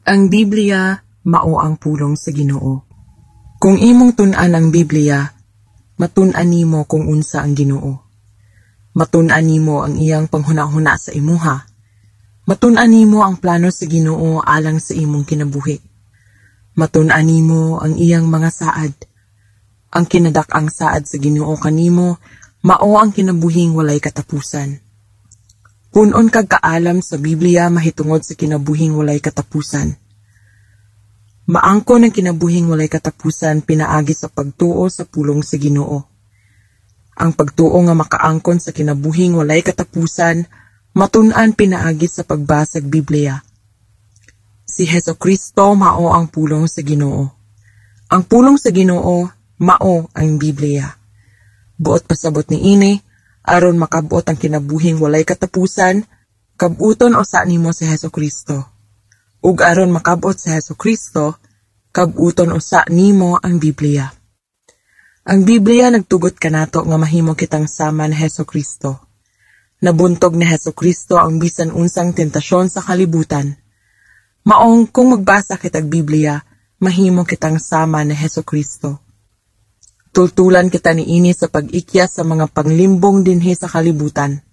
Ang Biblia mao ang pulong sa Ginoo. Kung imong tun-an ang Biblia, matun-an nimo kung unsa ang Ginoo. Matun-an nimo ang iyang panghuna-huna sa imuha. Matun-an nimo ang plano sa Ginoo alang sa imong kinabuhi. Matun-an nimo ang iyang mga saad. Ang kinadak-ang saad sa Ginoo kanimo mao ang kinabuhing walay katapusan. Punon kag kaalam sa Biblia mahitungod sa kinabuhing walay katapusan. Maangkon ang kinabuhing walay katapusan pinaagi sa pagtuo sa pulong sa Ginoo. Ang pagtuo nga makaangkon sa kinabuhing walay katapusan, matun-an pinaagi sa pagbasag Biblia. Si Hesukristo mao ang pulong sa Ginoo. Ang pulong sa Ginoo mao ang Biblia. Buot pasabot ni ini, aron makabuot ang kinabuhing walay katapusan, kabuton usa nimo si Hesukristo. Ug aron makabuot si Hesukristo, kabuton usa nimo ang Biblia. Ang Biblia nagtugot kanato nga mahimo kitang sama ni Hesukristo. Nabuntog ni Hesukristo ang bisan unsang tentasyon sa kalibutan. Maong kung magbasa kitag Biblia, mahimo kitang sama ni Hesukristo. Tultulan kita niini sa pag-ikya sa mga panglimbong dinhi sa kalibutan.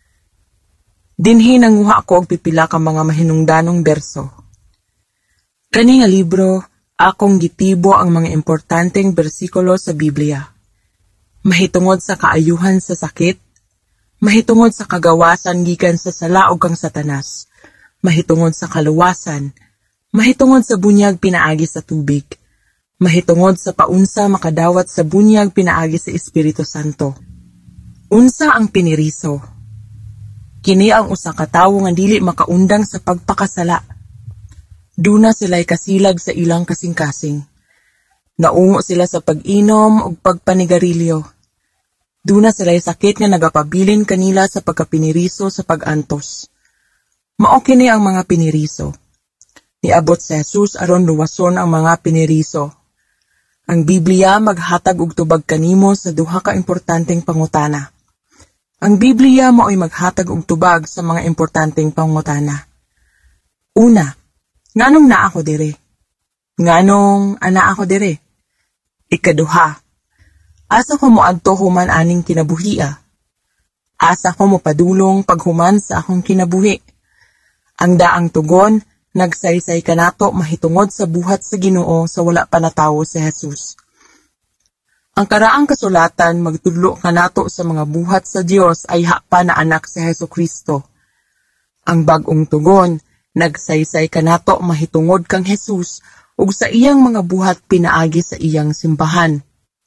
Dinhi nanguha ko og pipila ka mga mahinungdanong berso. Kani nga libro, akong gitibo ang mga importanteng bersikulo sa Biblia. Mahitungod sa kaayuhan sa sakit, mahitungod sa kagawasan gikan sa sala ug kang Satanas, mahitungod sa kaluwasan, mahitungod sa bunyag pinaagi sa tubig, mahitungod sa paunsa makadawat sa bunyag pinaagi sa Espiritu Santo. Unsa ang piniriso? Kini ang usa ka tawo nga dili makaundang sa pagpakasala. Duna sila'y kasilag sa ilang kasing-kasing. Naungo sila sa pag-inom ug pagpanigarilyo. Duna sila'y sakit nga nagapabilin kanila sa pagkapiniriso sa pag-antos. Mao kini ang mga piniriso. Niabot si Jesus aron luwason ang mga piniriso. Ang Biblia maghatag og tubag kanimo sa duha ka importanteng pangutana. Ang Biblia mao'y maghatag og tubag sa mga importanteng pangutana. Una, nganong naa ako dire? Nganong ana ako dire? Ikaduha, asa ko moadto human aning kinabuhia? Asa ko mopadulong paghuman sa akong kinabuhi? Ang daang tugon, nagsaysay kanato mahitungod sa buhat sa Ginoo sa wala pa natawo si Jesus. Ang karaang kasulatan magtudlo kanato sa mga buhat sa Dios ay hapa na anak si Hesukristo. Ang bag-ong tugon, nagsaysay kanato mahitungod kang Jesus ug sa iyang mga buhat pinaagi sa iyang simbahan.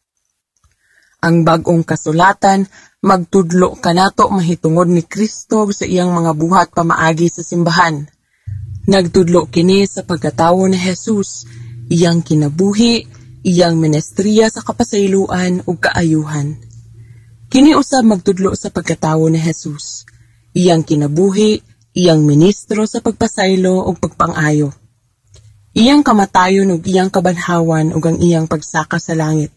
Ang bag-ong kasulatan magtudlo kanato mahitungod ni Kristo sa iyang mga buhat pamaagi sa simbahan. Nagtudlo kini sa pagkatawo ni Jesus, iyang kinabuhi, iyang menestriya sa kapasayloan ug kaayuhan. Kini usab magtudlo sa pagkatawo ni Jesus, iyang kinabuhi, iyang ministro sa pagpasaylo ug pagpangayo. Iyang kamatayon ug iyang kabanhawan ug ang iyang pagsaka sa langit.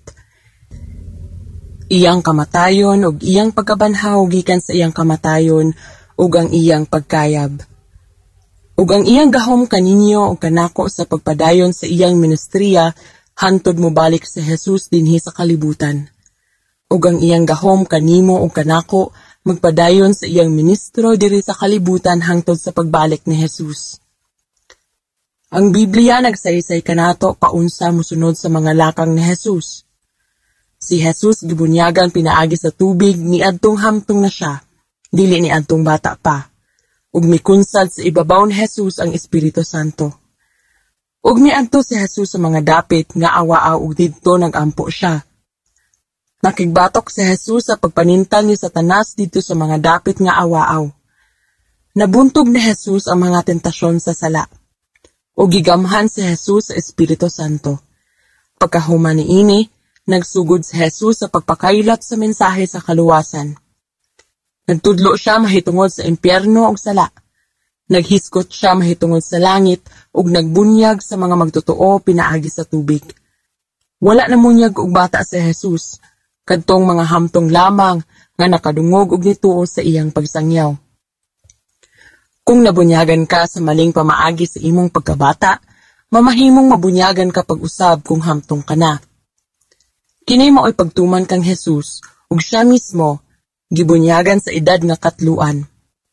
Iyang kamatayon ug iyang pagkabanhaw gikan sa iyang kamatayon ug ang iyang pagkayab. Ug ang iyang gahom kaninyo ug kanako sa pagpadayon sa iyang ministriya hantod mobalik si Jesus dinhi sa kalibutan. Ug ang iyang gahom kanimo ug kanako magpadayon sa iyang ministro diri sa kalibutan hangtod sa pagbalik ni Jesus. Ang Biblia nagsaysay kanato paunsa mosunod sa mga lakang ni Jesus. Si Jesus gibunyagan pinaagi sa tubig niadtong hamtong na siya, dili niadtong bata pa. Ug mikunsad sa ibabaw ni Jesus ang Espiritu Santo. Ug niadto si Jesus sa mga dapit nga awaaw ug didto nagampo siya. Nakigbatok si Jesus sa pagpanintal ni Satanas dito sa mga dapit nga awaaw. Nabuntog ni Jesus ang mga tentasyon sa sala. Ug gigamhan si Jesus sa Espiritu Santo. Pagkahuman niini, nagsugod si Jesus sa pagpakailat sa mensahe sa kaluwasan. Nagtudlo siya mahitungod sa impyerno ug sala. Naghiskot siya mahitungod sa langit ug nagbunyag sa mga magtotoo pinaagi sa tubig. Wala na munyag og bata si Jesus, kadtong mga hamtong lamang nga nakadungog og nituo sa iyang pagsangyaw. Kung nabunyagan ka sa maling pamaagi sa imong pagkabata, mamahimong mabunyagan ka pag-usab kung hamtong ka na. Kini mao'y pagtuman kang Jesus, ug siya mismo, gibunyagan sa edad nga katluan.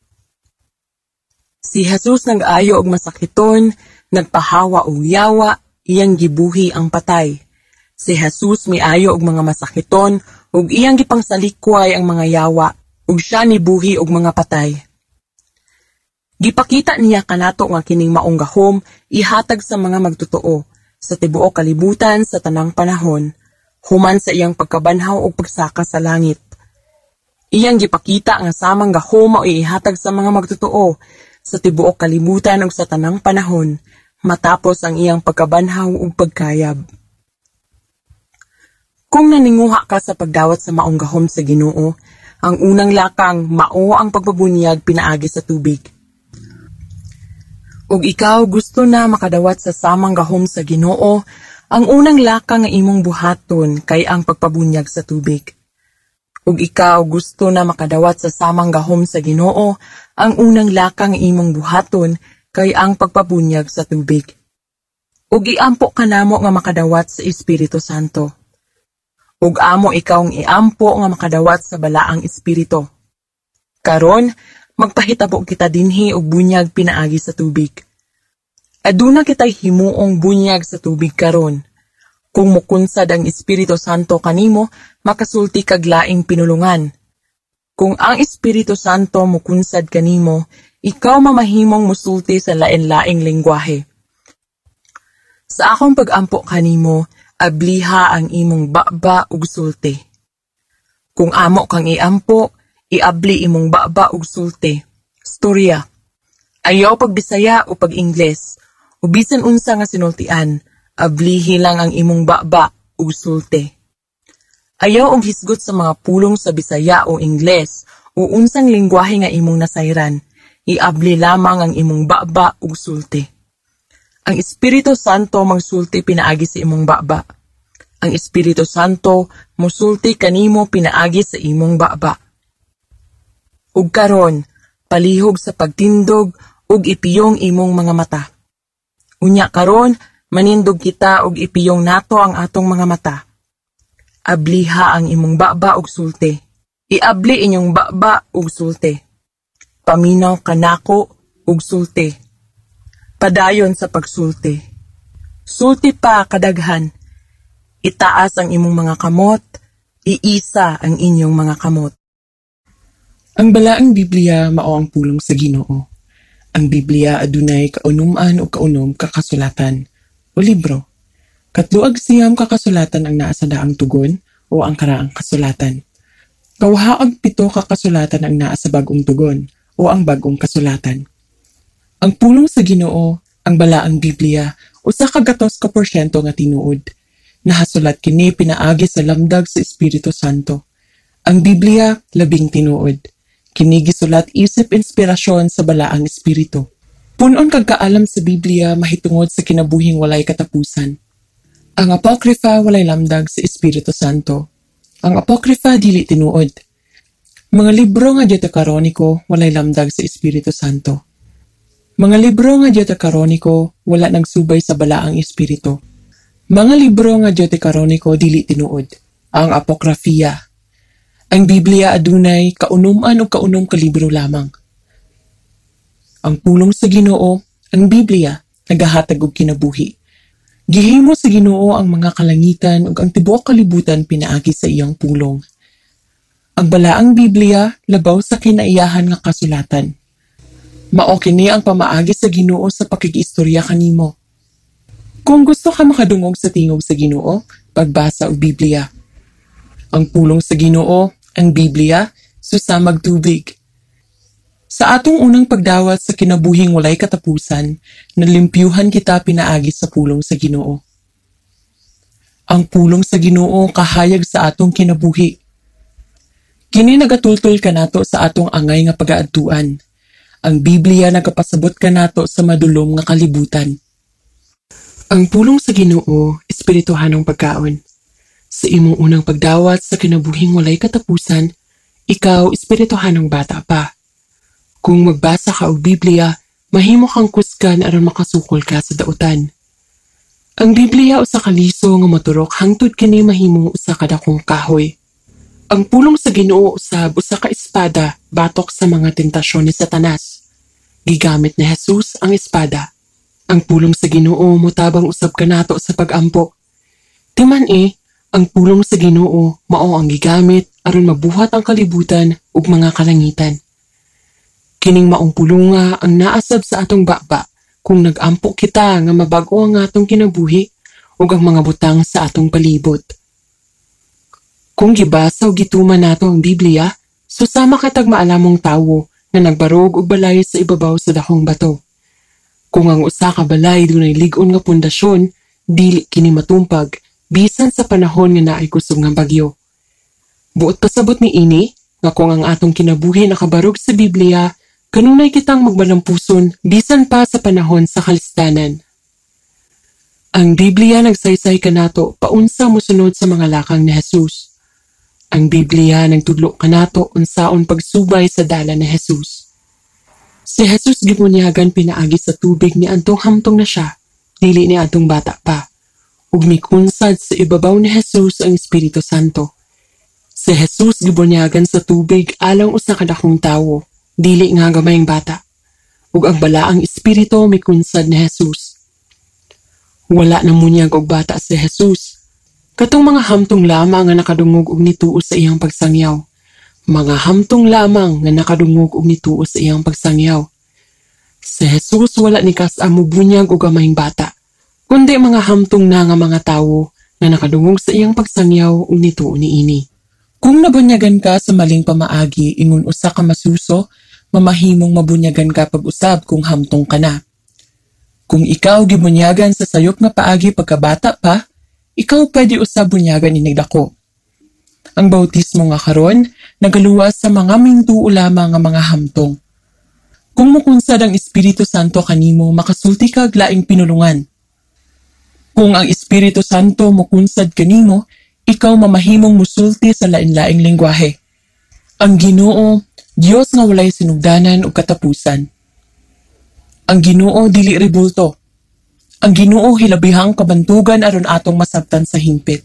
Si Jesus nag-ayo og masakiton, nagpahawa og yawa, iyang gibuhi ang patay. Si Jesus miayo og mga masakiton, ug iyang gipangsalikway ang mga yawa, ug siya nibuhi og mga patay. Gipakita niya kanato nga kining maong gahom ihatag sa mga magtotoo, sa tibuok kalibutan sa tanang panahon, human sa iyang pagkabanhaw ug pagsaka sa langit. Iyang gipakita nga samang gahom mao ihatag sa mga magtotoo, sa tibuok kalibutan ug sa tanang panahon, matapos ang iyang pagkabanhaw ug pagkayab. Kung naninguha ka sa pagdawat sa maong gahom sa Ginoo, ang unang lakang mao ang pagbabunyag pinaagi sa tubig. Ug ikaw gusto na makadawat sa samang gahom sa Ginoo, ang unang lakang nga imong buhaton kay ang pagpabunyag sa tubig. Ug ikaw gusto na makadawat sa samang gahom sa Ginoo, ang unang lakang imong buhaton kay ang pagpabunyag sa tubig. Ug iampo kanamo nga makadawat sa Espiritu Santo. Ug amo ikaw ang iampo nga makadawat sa balaang espiritu. Karon, magpahitabo kita dinhi og bunyag pinaagi sa tubig. Aduna kitay himuong bunyag sa tubig karon. Kung mukunsad ang Espiritu Santo kanimo, makasulti kag laing pinulungan. Kung ang Espiritu Santo mukunsad kanimo, ikaw mamahimong musulti sa lain-laing lengguwahe. Sa akong pag-ampo kanimo, abliha ang imong baba ug sulti. Kung amo kang iampo, iabli imong baba ug sulti. Storya. Ayaw pagbisaya o pag-Ingles, o bisan unsa nga sinultian, ablihi lang ang imong baba ug sulti. Ayaw og hisgot sa mga pulong sa Bisaya o Ingles o unsang lengguwahe nga imong nasayran, iabli lamang ang imong baba ug sulti. Ang Espiritu Santo magsulti pinaagi sa imong baba. Ang Espiritu Santo musulti kanimo pinaagi sa imong baba. Ug karon, palihog sa pagtindog ug ipiyong imong mga mata. Unya karon, manindog kita ug ipiyong nato ang atong mga mata. Abliha ang imong baba ug sulti. Iabli inyong baba ug sulti. Paminaw kanako ug sulti. Padayon sa pagsulti. Sulti pa kadaghan. Itaas ang imong mga kamot, iisa ang inyong mga kamot. Ang balaang Biblia mao ang pulong sa Ginoo. Ang Biblia adunay kaunuman o kaunom kakasulatan o libro. Katluag siyam kakasulatan ang naa sa daang tugon o ang karaang kasulatan. Kawhaag 7 kakasulatan ang naa sa bagong tugon o ang bagong kasulatan. Ang pulong sa Ginoo, ang balaang Biblia, usa ka 2% nga tinuod. Nahasulat kini pinaagi sa lamdag sa Espiritu Santo. Ang Biblia 10 tinuod. Kini gisulat isip inspirasyon sa balaang espiritu. Punon kag kaalam sa Biblia mahitungod sa kinabuhing walay katapusan. Ang Apokrifa walay lamdag sa Espiritu Santo. Ang Apokrifa dili tinuod. Mga libro nga Deuterokaniko walay lamdag sa Espiritu Santo. Mga libro nga Deuterokaniko wala nagsubay sa balaang espiritu. Mga libro nga Deuterokaniko dili tinuod. Ang Apokrifa. Ang Biblia adunay kaunuman o kaunom ka libro lamang. Ang pulong sa Ginoo, ang Biblia, nagahatag og kinabuhi. Gihimo sa Ginoo ang mga kalangitan ug ang tibuok kalibutan pinaagi sa iyang pulong. Ang balaang Biblia labaw sa kinaiyahan nga kasulatan. Mao kini ang pamaagi sa Ginoo sa pakikiistorya kanimo. Kung gusto ka makadungog sa tingog sa Ginoo, pagbasa og Biblia. Ang pulong sa Ginoo, ang Biblia, susamag tubig. Sa atong unang pagdawat sa kinabuhing walay katapusan, nalimpyuhan kita pinaagi sa pulong sa Ginoo. Ang pulong sa Ginoo kahayag sa atong kinabuhi. Kini nagatultol kanato sa atong angay nga pagaadtuan. Ang Biblia nagapasabot kanato sa madulom nga kalibutan. Ang pulong sa Ginoo, espirituhanong pagkaon. Sa imong unang pagdawat sa kinabuhing walay katapusan, ikaw espirituhanong bata pa. Kung magbasa ka og Biblia, mahimo kang kusgan aron makasukol ka sa dautan. Ang Biblia usa ka liso nga moturok hangtod kini mahimong usa ka dakong kahoy. Ang pulong sa Ginoo usab usa ka espada batok sa mga tentasyon ni Satanas. Gigamit ni Jesus ang espada. Ang pulong sa Ginoo motabang usab kanato sa pag-ampo. Timan ang pulong sa Ginoo mao ang gigamit aron mabuhat ang kalibutan ug mga kalangitan. Kining maong pulonga ang naasab sa atong baba kung nag-ampo kita nga mabag-o ang atong kinabuhi ug ang mga butang sa atong palibot. Kung gibasa o gituman nato ang Biblia, susama katag maalamong tawo na nagbarog og balay sa ibabaw sa dakong bato. Kung ang usa ka balay dunay lig-on nga pundasyon, dili kini matumpag bisan sa panahon nga naay kusog nga bagyo. Buot pasabot ni ini nga kung ang atong kinabuhi nakabarog sa Biblia, kanunay kitang magbalampuson bisan pa sa panahon sa kalistanan. Ang Biblia nagsaysay kanato paunsa mosunod sa mga lakang ni Jesus. Ang Biblia nagtudlo kanato unsaon pagsubay sa dala ni Jesus. Si Jesus gibunyagan pinaagi sa tubig ni antong hamtong na siya, dili ni atong bata pa. Ug mikunsad sa ibabaw ni Jesus ang Espiritu Santo. Si Jesus gibunyagan sa tubig alang usa ka dakong tawo, dili nga gamayng bata. Ug ang balaang espiritu mikunsad ni Jesus. Wala na munyag og bata si Jesus. Katong mga hamtong lamang nga nakadungog og nituo sa iyang pagsangyaw. Mga hamtong lamang nga nakadungog og nituo sa iyang pagsangyaw. Si Jesus wala ni kas-amo bunyag og gamayng bata, kundi mga hamtong na nga mga tawo nga nakadungog sa iyang pagsangyaw og nituo niini. Kung nabunyagan ka sa maling pamaagi ingon usa ka masuso, mamahimong mabunyagan ka pag-usab kung hamtong ka na. Kung ikaw gibunyagan sa sayop nga paagi pagkabata pa, ikaw pwede usab bunyagan inig dako. Ang bautismo nga karon nagaluwas sa mga mintuo lamang nga mga hamtong. Kung mukunsad ang Espiritu Santo kanimo, makasulti kag laing pinulungan. Kung ang Espiritu Santo mukunsad kanimo, ikaw mamahimong musulti sa lain-laing lengguwahe. Ang Ginoo, Dios nga walay sinugdanan ug katapusan. Ang Ginoo dili rebulto. Ang Ginoo hilabihang kabantugan aron atong masabtan sa hingpit.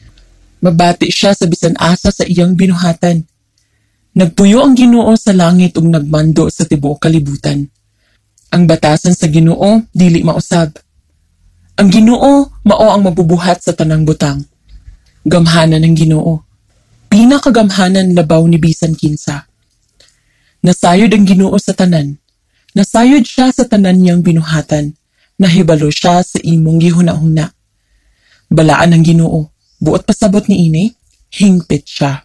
Mabati siya sa bisan asa sa iyang binuhatan. Nagpuyo ang Ginoo sa langit ug nagmando sa tibuok kalibutan. Ang batasan sa Ginoo dili mausab. Ang Ginoo mao ang mabubuhat sa tanang butang. Gamhanan ng Ginoo. Pinakagamhanan labaw ni bisan kinsa. Nasayod ang Ginoo sa tanan. Nasayod siya sa tanan niyang binuhatan. Nahibalo siya sa imong gihuna-huna. Balaan ng Ginoo, buot pasabot ni ini, hingpit siya.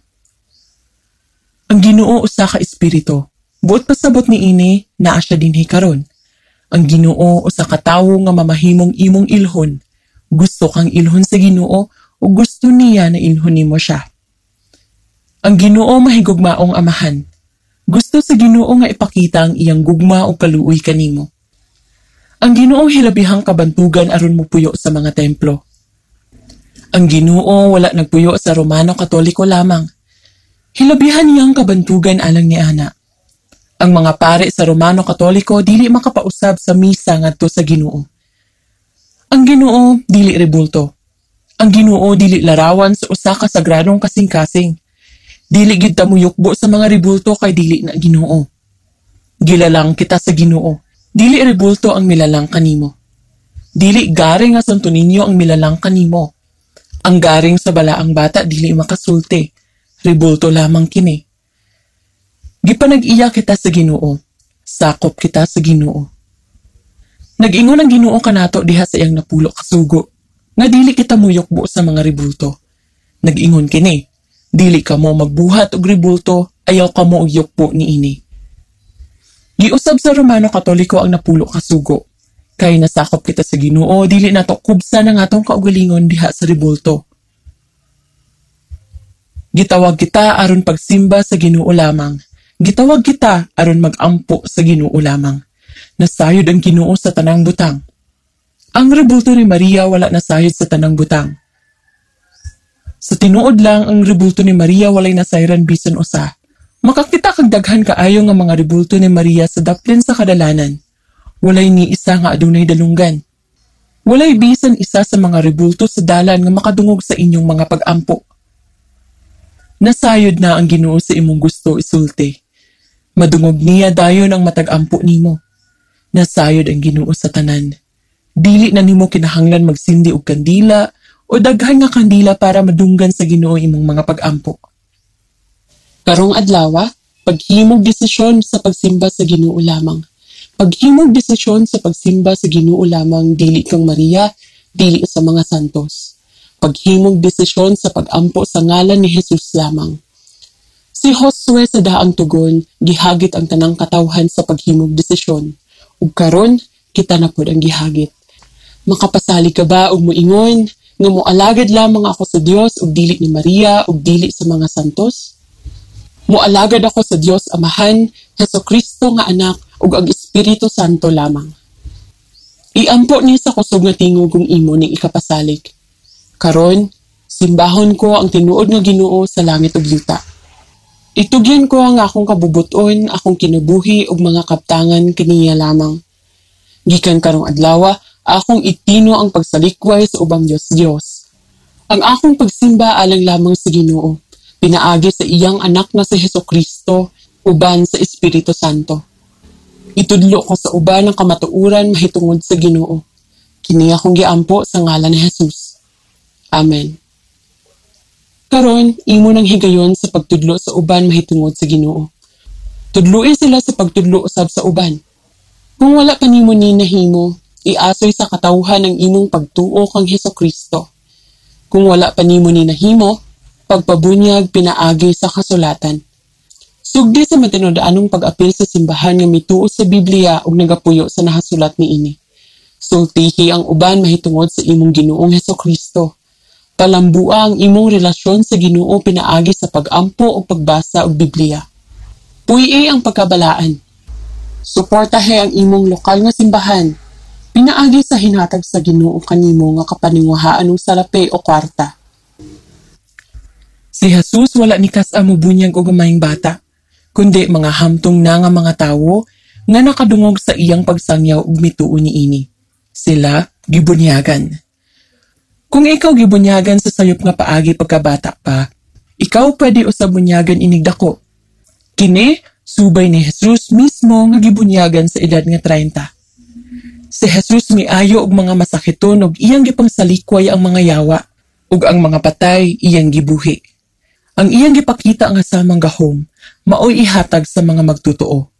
Ang Ginoo usa ka espiritu, buot pasabot ni ini, naa siya dinhi karon. Ang Ginoo usa ka tawo nga mamahimong imong ilhon. Gusto kang ilhon sa Ginoo o gusto niya na ilhon nimo siya. Ang Ginoo mahigugmaong amahan. Gusto sa Ginoo nga ipakita ang iyang gugma o kaluoy kanimo. Ang Ginoo hilabihang kabantugan aron mupuyo sa mga templo. Ang Ginoo wala nagpuyo sa Romano Katoliko lamang. Hilabihan niyang kabantugan alang ni ana. Ang mga pare sa Romano Katoliko dili makapausab sa misa ngadto sa Ginoo. Ang Ginoo dili rebulto. Ang Ginoo dili larawan sa usa ka sagradong kasing-kasing. Dili gyud ta muyukbo sa mga rebulto kay dili na Ginoo. Gilalang kita sa Ginoo. Dili rebulto ang milalang kanimo. Dili garing nga santo ninyo ang milalang kanimo. Ang garing sa balaang bata dili makasulti. Rebulto lamang kini. Gipanag-iya kita sa Ginoo. Sakop kita sa Ginoo. Nag-ingon ang Ginoo kanato diha sa iyang napulo ka sugo. Nga dili kita muyukbo sa mga rebulto. Nag-ingon kini. Dili ka mo magbuhat og rebulto, ayaw ka mo og yukbo ni ini. Giusab sa Romano Katoliko ang napulo ka sugo. Kay nasakop kita sa Ginoo, dili nato kubsa ng atong kaugalingon diha sa rebulto. Gitawag kita aron pagsimba sa Ginoo lamang. Gitawag kita aron magampo sa Ginoo lamang. Nasayod ang Ginoo sa tanang butang. Ang rebulto ni Maria wala nasayod sa tanang butang. Sa tinuod lang ang rebulto ni Maria walay nasayran bisan usa. Makakita kag daghan kaayo nga mga rebulto ni Maria sa daplin sa kadalanan. Walay ni isa nga adunay dalunggan. Walay bisan isa sa mga rebulto sa dalan nga makadungog sa inyong mga pag-ampo. Nasayod na ang Ginoo sa imong gusto isulti. Madungog niya dayon ang matag-ampo nimo. Nasayod ang Ginoo sa tanan. Dili na nimo kinahanglan magsindi og kandila o daghan nga kandila para madunggan sa Ginoo imong mga pag-ampo. Karong adlaw, paghimog desisyon sa pagsimba sa Ginoo lamang. Paghimog desisyon sa pagsimba sa Ginoo lamang, dili kang Maria, dili sa mga santos. Paghimog desisyon sa pag-ampo sa ngalan ni Jesus lamang. Si Josue sa daang tugon, gihagit ang tanang katawhan sa paghimog desisyon. Ug karon, kita na pod ang gihagit. Makapasali ka ba og moingon nga moalagad lamang ako sa Dios ug dili ni Maria ug dili sa mga santos? Moalagad ako sa Dios Amahan, Hesukristo nga anak ug ang Espiritu Santo lamang. Iampo ni sa kusog nga tingog kung imo ning ikapasalig. Karon, simbahon ko ang tinuod nga Ginoo sa langit ug yuta. Itugyan ko ang akong kabubuton, akong kinabuhi ug mga kaptangan kaniya lamang. Gikan karong adlaw, akong itino ang pagsalikway sa ubang Dios. Ang akong pagsimba alang lamang sa Ginoo, pinaagi sa iyang anak na si Hesukristo, uban sa Espiritu Santo. Itudlo ko sa uban ng kamatuuran mahitungod sa Ginoo. Kini akong giampo sa ngalan ni Jesus. Amen. Karon, imo nang higayon sa pagtudlo sa uban mahitungod sa Ginoo. Tudluin sila sa pagtudlo usab sa uban. Kung wala pa nimo ni nahimo, iasoy sa katawhan ang imong pagtuo kang Hesukristo. Kung wala pa nimo ni nahimo, pagpabunyag pinaagi sa kasulatan. Sugdi sa matinudaanong pag-apil sa simbahan nga mituo sa Biblia ug nagapuyo sa nahasulat niini. Sultihi ang uban mahitungod sa imong Ginoong Hesukristo. Palambua ang imong relasyon sa Ginoo pinaagi sa pag-ampo o pagbasa og Biblia. Puyi ang pagkabalaan. Suportahe ang imong lokal nga simbahan. Pinaagi sa hinatag sa Ginoo kanimo nga kapaningwahaan ng salapi o kwarta. Si Jesus wala ni kas-a mobunyag og gamayng bata, kundi mga hamtong na nga mga tawo nga nakadungog sa iyang pagsangyaw ug mituo niini. Sila gibunyagan. Kung ikaw gibunyagan sa sayop nga paagi pagkabata pa, ikaw pwede usab bunyagan inig dako. Kini subay ni Jesus mismo nga gibunyagan sa edad nga 30. Si Jesus miayo og mga masakiton ug iyang gipangsalikway ang mga yawa ug ang mga patay iyang gibuhi. Ang iyang gipakita nga samang gahom, maoy ihatag sa mga magtutuo.